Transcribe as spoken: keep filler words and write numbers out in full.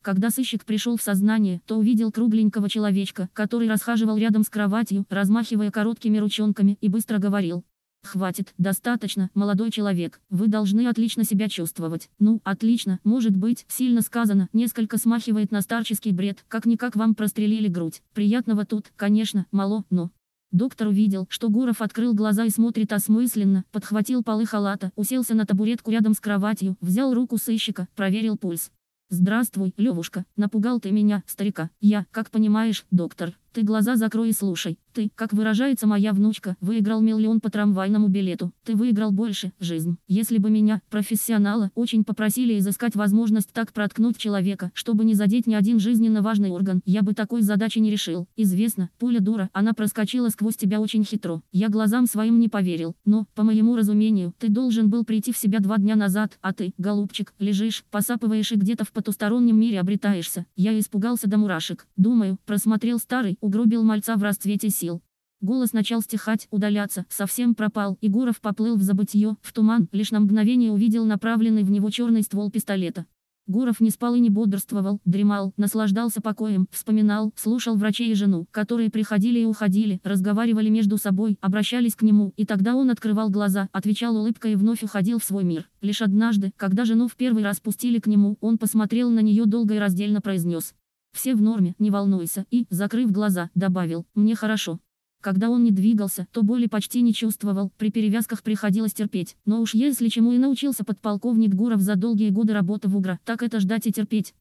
Когда сыщик пришел в сознание, то увидел кругленького человечка, который расхаживал рядом с кроватью, размахивая короткими ручонками, и быстро говорил: «Хватит, достаточно, молодой человек, вы должны отлично себя чувствовать». Ну, отлично, может быть, сильно сказано, несколько смахивает на старческий бред, как-никак вам прострелили грудь. Приятного тут, конечно, мало, но... Доктор увидел, что Гуров открыл глаза и смотрит осмысленно, подхватил полы халата, уселся на табуретку рядом с кроватью, взял руку сыщика, проверил пульс. «Здравствуй, Левушка, напугал ты меня, старика. Я, как понимаешь, доктор, ты глаза закрой и слушай. Ты, как выражается моя внучка, выиграл миллион по трамвайному билету. Ты выиграл больше, жизнь. Если бы меня, профессионала, очень попросили изыскать возможность так проткнуть человека, чтобы не задеть ни один жизненно важный орган, я бы такой задачи не решил. Известно, пуля дура, она проскочила сквозь тебя очень хитро. Я глазам своим не поверил. Но, по моему разумению, ты должен был прийти в себя два дня назад, а ты, голубчик, лежишь, посапываешь и где-то в потустороннем мире обретаешься. Я испугался до мурашек. Думаю, просмотрел старый, угробил мальца в расцвете сил». Голос начал стихать, удаляться, совсем пропал, и Гуров поплыл в забытье, в туман, лишь на мгновение увидел направленный в него черный ствол пистолета. Гуров не спал и не бодрствовал, дремал, наслаждался покоем, вспоминал, слушал врачей и жену, которые приходили и уходили, разговаривали между собой, обращались к нему, и тогда он открывал глаза, отвечал улыбкой и вновь уходил в свой мир. Лишь однажды, когда жену в первый раз пустили к нему, он посмотрел на нее долго и раздельно произнес: «Все в норме, не волнуйся», и, закрыв глаза, добавил: «Мне хорошо». Когда он не двигался, то боли почти не чувствовал, при перевязках приходилось терпеть. Но уж если чему и научился подполковник Гуров за долгие годы работы в УГРО, так это ждать и терпеть.